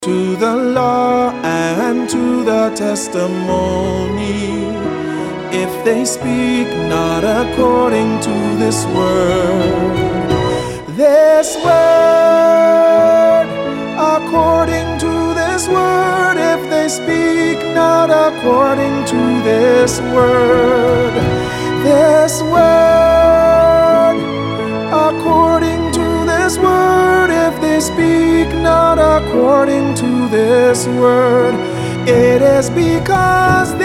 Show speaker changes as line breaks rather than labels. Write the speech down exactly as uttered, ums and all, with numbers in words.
To the law and to the testimony, if they speak not according to this word, this word, according to this word, if they speak not according to this word, this word, according to this word, if they speak not according to this word, it is because